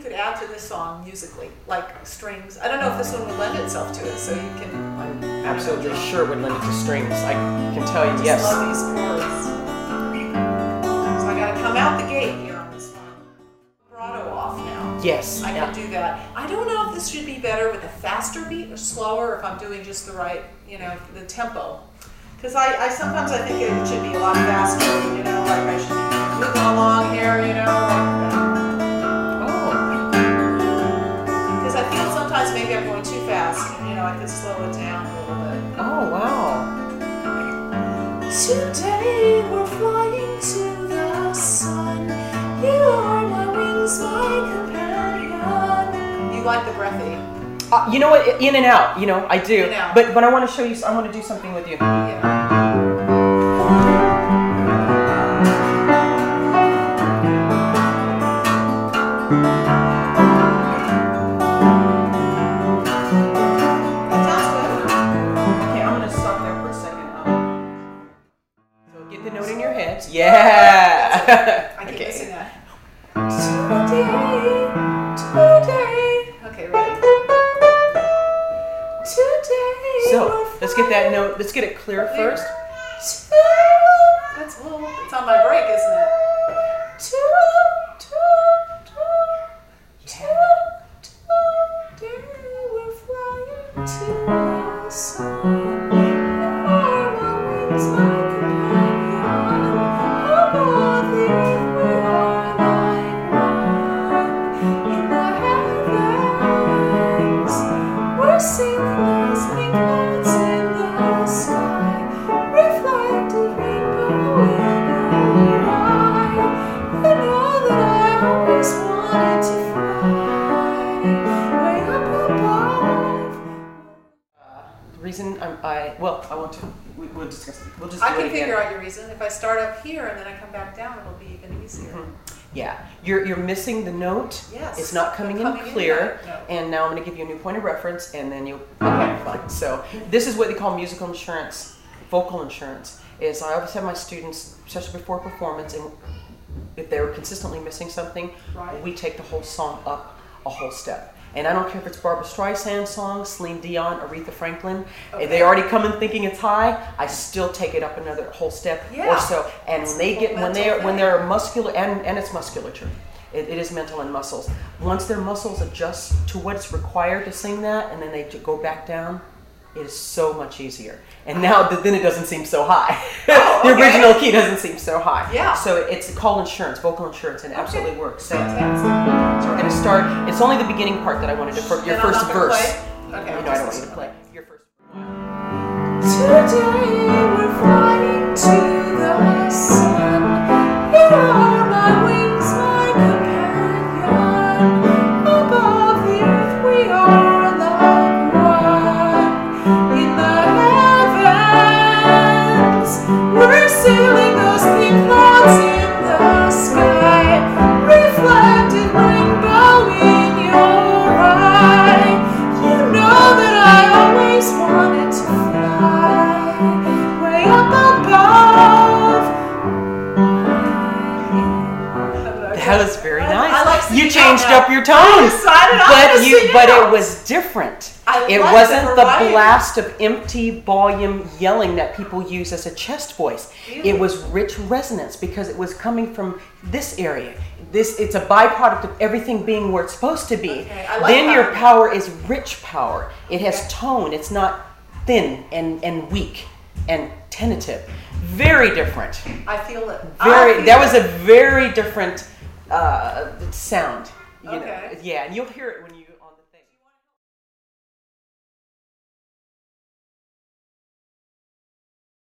could add to this song musically, like strings. I don't know if this one would lend itself to it, so you can. I'm absolutely sure it would lend it to strings. I can tell you, I yes. love these chords. So I got to come out the gate here on this one. Vibrato off now. Yes. I can do that. I don't know if this should be better with a faster beat or slower, if I'm doing just the right, the tempo. Because I sometimes I think it should be a lot faster, like I should be moving along here, like that. Because I feel sometimes maybe I'm going too fast, I could slow it down a little bit. Oh, wow. Today we're flying to the sun. You are my wings, my companion. You like the breathy? You know what? In and out. I do. In and out. But I want to show you. I want to do something with you. Yeah. That sounds good. Okay, I'm going to stop there for a second. So get the note in your head. Yeah. I keep Okay. missing that. Today. Okay, ready? Today. So let's get that note. Let's get it clear first. That's it's on my break, isn't it? Today we're flying to the sun. You are my wings, my companion. Above the earth we are like one. In the heavens we're sailing as pink clouds in the sky. Reflected rainbow in your eye. You know that I always wanted to fly way up above. The reason I want to. We'll discuss it. We'll just. I do can it again. figure out your reason. If I start up here and then I come back down, it'll be even easier. Yeah, you're missing the note. Yes. It's not coming in Coming in clear. there. No. And now I'm going to give you a new point of reference, and then you'll be fine. So this is what they call musical insurance, vocal insurance. Is I always have my students, especially before performance, and if they're consistently missing something, Right. we take the whole song up a whole step. And I don't care if it's Barbra Streisand song, Celine Dion, Aretha Franklin. Okay. They already come in thinking it's high. I still take it up another whole step Yeah. or so. And It's when they a get mental when thing. they're muscular and it's musculature. It is mental and muscles. Once their muscles adjust to what's required to sing that, and then they go back down, it is so much easier. And now then it doesn't seem so high. Oh, The okay. original key doesn't seem so high. Yeah. So it's called insurance, vocal insurance, and it absolutely works. So Fantastic. we're going to start. It's only the beginning part that I wanted to for your And I'm first not gonna verse. play? Okay. I don't want you to play. Your first. Today we're flying to the sun. You are my wings, my companion. Above the earth we are like one. In the heavens we're sailing those pink clouds in the sky. Reflected rainbow in your eye. You know that I always wanted to fly way up above. That was very nice. I like singing you changed out now. up your tone, I decided I'm gonna sing but out. it was different. I It like wasn't the the variety. blast of empty volume yelling that people use as a chest voice. Really? It was rich resonance because it was coming from this area. It's a byproduct of everything being where it's supposed to be. Okay, I like Then that. your power is rich power. It has Okay. tone. It's not thin and weak and tentative. Very different. I feel it. That was a very different sound. You know. Okay. Yeah, and you'll hear it when you